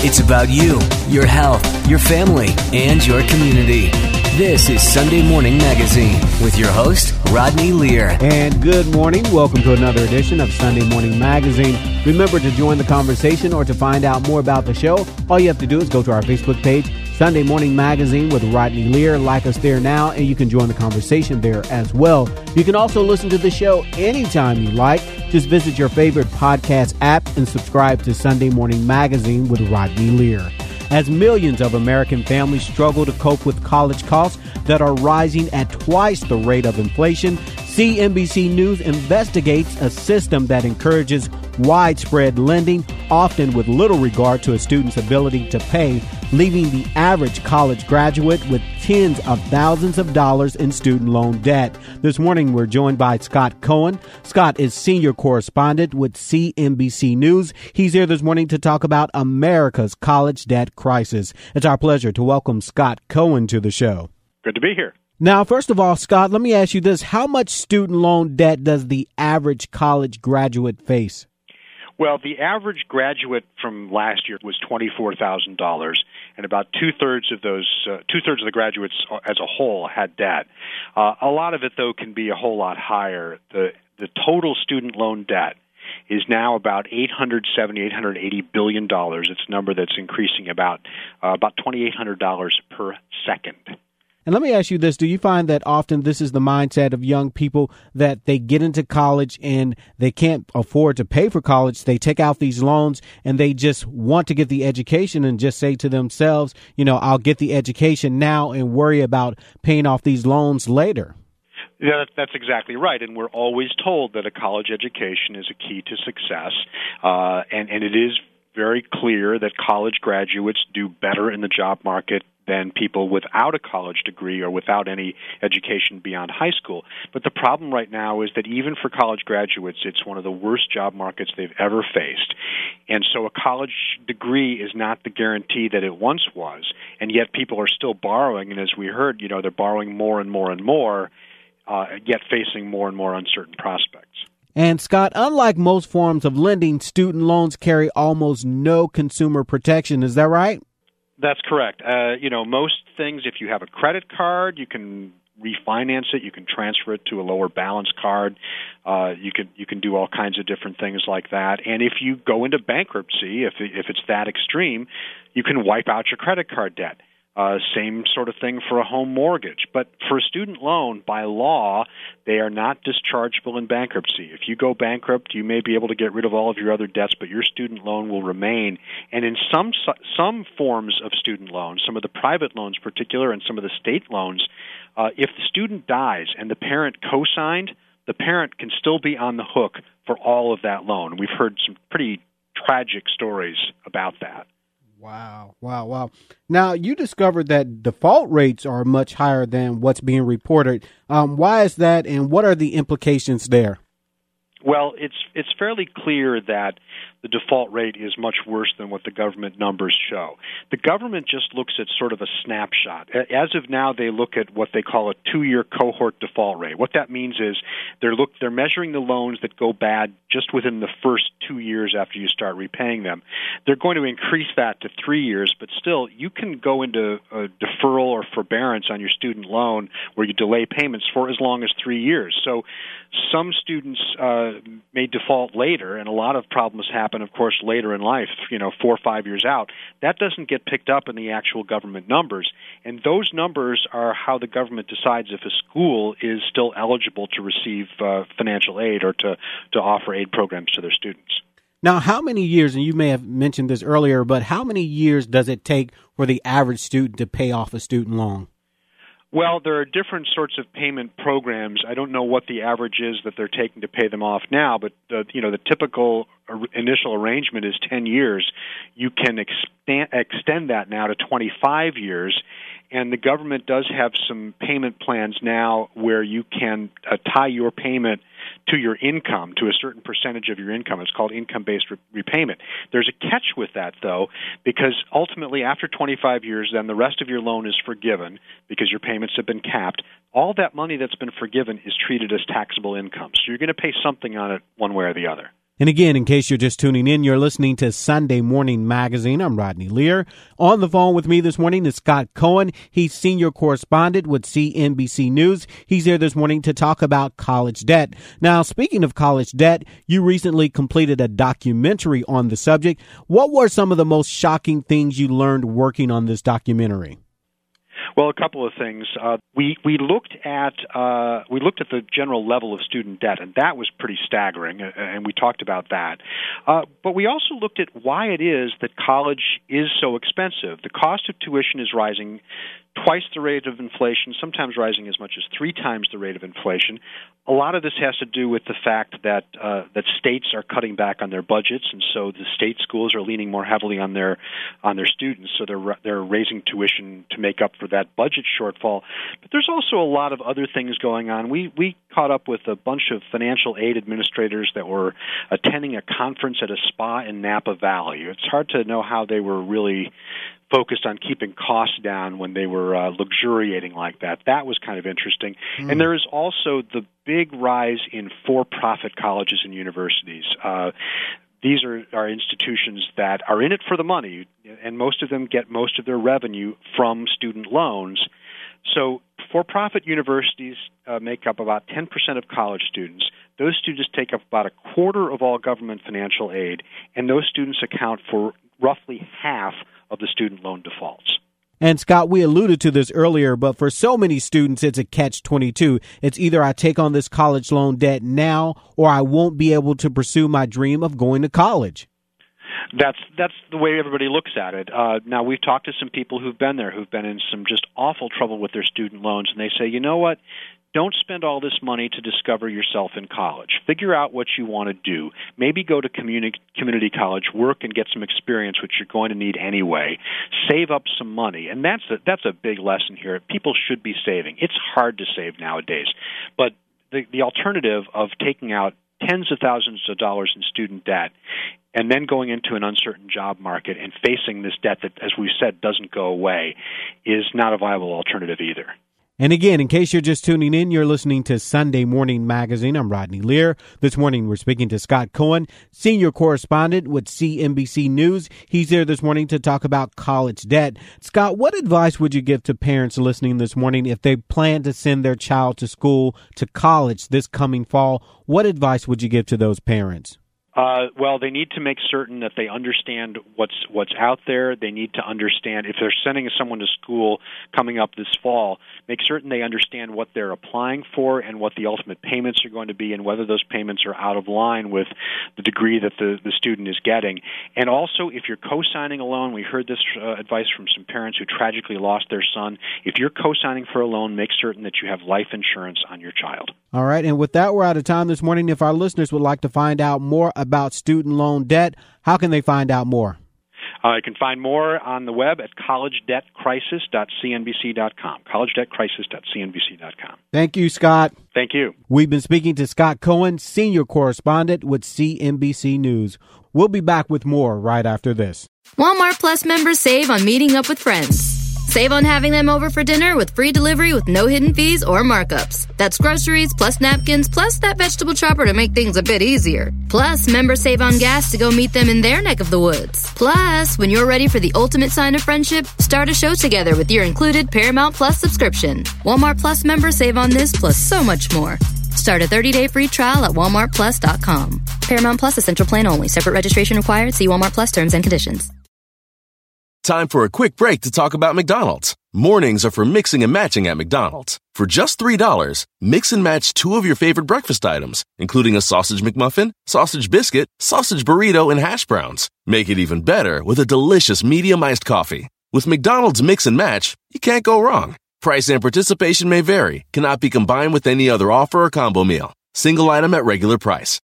It's about you, your health, your family, and your community. This is Sunday Morning Magazine with your host, Rodney Lear. And good morning. Welcome to another edition of Sunday Morning Magazine. Remember to join the conversation or to find out more about the show. All you have to do is go to our Facebook page, Sunday Morning Magazine with Rodney Lear. Like us there now, and you can join the conversation there as well. You can also listen to the show anytime you like. Just visit your favorite podcast app and subscribe to Sunday Morning Magazine with Rodney Lear. As millions of American families struggle to cope with college costs that are rising at twice the rate of inflation, CNBC News investigates a system that encourages widespread lending, often with little regard to a student's ability to pay, leaving the average college graduate with tens of thousands of dollars in student loan debt. This morning, we're joined by Scott Cohen. Scott is senior correspondent with CNBC News. He's here this morning to talk about America's college debt crisis. It's our pleasure to welcome Scott Cohen to the show. Good to be here. Now, first of all, Scott, let me ask you this. How much student loan debt does the average college graduate face? Well, the average graduate from last year was $24,000, and about two-thirds of the graduates as a whole had debt. A lot of it, though, can be a whole lot higher. The total student loan debt is now about $880 billion. It's a number that's increasing about $2,800 per second. And let me ask you this. Do you find that often this is the mindset of young people that they get into college and they can't afford to pay for college? They take out these loans and they just want to get the education and just say to themselves, I'll get the education now and worry about paying off these loans later. Yeah, that's exactly right. And we're always told that a college education is a key to success. And it is very clear that college graduates do better in the job market than people without a college degree or without any education beyond high school. But the problem right now is that even for college graduates, it's one of the worst job markets they've ever faced. And so a college degree is not the guarantee that it once was, and yet people are still borrowing. And as we heard, they're borrowing more and more and more, yet facing more and more uncertain prospects. And Scott, unlike most forms of lending, student loans carry almost no consumer protection. Is that right? That's correct. Most things, if you have a credit card, you can refinance it. You can transfer it to a lower balance card. You can do all kinds of different things like that. And if you go into bankruptcy, if it's that extreme, you can wipe out your credit card debt. Same sort of thing for a home mortgage. But for a student loan, by law, they are not dischargeable in bankruptcy. If you go bankrupt, you may be able to get rid of all of your other debts, but your student loan will remain. And in some forms of student loans, some of the private loans in particular and some of the state loans, if the student dies and the parent co-signed, the parent can still be on the hook for all of that loan. We've heard some pretty tragic stories about that. Wow. Now, you discovered that default rates are much higher than what's being reported. Why is that, and what are the implications there? Well, it's fairly clear that the default rate is much worse than what the government numbers show. The government just looks at sort of a snapshot. As of now, they look at what they call a 2-year cohort default rate. What that means is they're measuring the loans that go bad just within the first 2 years after you start repaying them. They're going to increase that to 3 years, but still, you can go into a deferral or forbearance on your student loan where you delay payments for as long as 3 years. So some students may default later, and a lot of problems happen, of course, later in life, 4 or 5 years out. That doesn't get picked up in the actual government numbers, and those numbers are how the government decides if a school is still eligible to receive financial aid or to offer aid programs to their students. Now, how many years, and you may have mentioned this earlier, but how many years does it take for the average student to pay off a student loan? Well, there are different sorts of payment programs. I don't know what the average is that they're taking to pay them off now, but the typical initial arrangement is 10 years. You can extend that now to 25 years, and the government does have some payment plans now where you can tie your payment to your income, to a certain percentage of your income. It's called income-based repayment. There's a catch with that, though, because ultimately after 25 years, then the rest of your loan is forgiven because your payments have been capped. All that money that's been forgiven is treated as taxable income. So you're going to pay something on it one way or the other. And again, in case you're just tuning in, you're listening to Sunday Morning Magazine. I'm Rodney Lear. On the phone with me this morning is Scott Cohen. He's senior correspondent with CNBC News. He's here this morning to talk about college debt. Now, speaking of college debt, you recently completed a documentary on the subject. What were some of the most shocking things you learned working on this documentary? Well, a couple of things. We looked at the general level of student debt, and that was pretty staggering, and we talked about that. But we also looked at why it is that college is so expensive. The cost of tuition is rising twice the rate of inflation, sometimes rising as much as 3 times the rate of inflation. A lot of this has to do with the fact that states are cutting back on their budgets, and so the state schools are leaning more heavily on their students. So they're raising tuition to make up for that budget shortfall. But there's also a lot of other things going on. We caught up with a bunch of financial aid administrators that were attending a conference at a spa in Napa Valley. It's hard to know how they were really focused on keeping costs down when they were luxuriating like that. That was kind of interesting. And there is also the big rise in for-profit colleges and universities. These are institutions that are in it for the money, and most of them get most of their revenue from student loans. So for-profit universities make up about 10% of college students. Those students take up about a quarter of all government financial aid, and those students account for roughly half of the student loan defaults. And Scott, we alluded to this earlier, but for so many students, it's a catch-22. It's either I take on this college loan debt now, or I won't be able to pursue my dream of going to college. That's the way everybody looks at it. Now, we've talked to some people who've been there, who've been in some just awful trouble with their student loans, and they say, you know what? Don't spend all this money to discover yourself in college. Figure out what you want to do. Maybe go to community college, work and get some experience, which you're going to need anyway. Save up some money. And that's a big lesson here. People should be saving. It's hard to save nowadays. But the alternative of taking out tens of thousands of dollars in student debt and then going into an uncertain job market and facing this debt that, as we said, doesn't go away is not a viable alternative either. And again, in case you're just tuning in, you're listening to Sunday Morning Magazine. I'm Rodney Lear. This morning, we're speaking to Scott Cohen, senior correspondent with CNBC News. He's here this morning to talk about college debt. Scott, what advice would you give to parents listening this morning if they plan to send their child to school, to college this coming fall? What advice would you give to those parents? Well, they need to make certain that they understand what's out there. They need to understand if they're sending someone to school coming up this fall, make certain they understand what they're applying for and what the ultimate payments are going to be and whether those payments are out of line with the degree that the student is getting. And also, if you're co-signing a loan, we heard this advice from some parents who tragically lost their son. If you're co-signing for a loan, make certain that you have life insurance on your child. All right. And with that, we're out of time this morning. If our listeners would like to find out more about student loan debt, how can they find out more? You can find more on the web at collegedebtcrisis.cnbc.com. collegedebtcrisis.cnbc.com. Thank you, Scott. Thank you. We've been speaking to Scott Cohen, senior correspondent with CNBC News. We'll be back with more right after this. Walmart Plus members save on meeting up with friends. Save on having them over for dinner with free delivery with no hidden fees or markups. That's groceries, plus napkins, plus that vegetable chopper to make things a bit easier. Plus, members save on gas to go meet them in their neck of the woods. Plus, when you're ready for the ultimate sign of friendship, start a show together with your included Paramount Plus subscription. Walmart Plus members save on this plus so much more. Start a 30-day free trial at walmartplus.com. Paramount Plus Essential Plan only. Separate registration required. See Walmart Plus terms and conditions. Time for a quick break to talk about McDonald's. Mornings are for mixing and matching at McDonald's. For just $3, mix and match 2 of your favorite breakfast items, including a sausage McMuffin, sausage biscuit, sausage burrito, and hash browns. Make it even better with a delicious medium iced coffee. With McDonald's Mix and Match, you can't go wrong. Price and participation may vary, cannot be combined with any other offer or combo meal. Single item at regular price.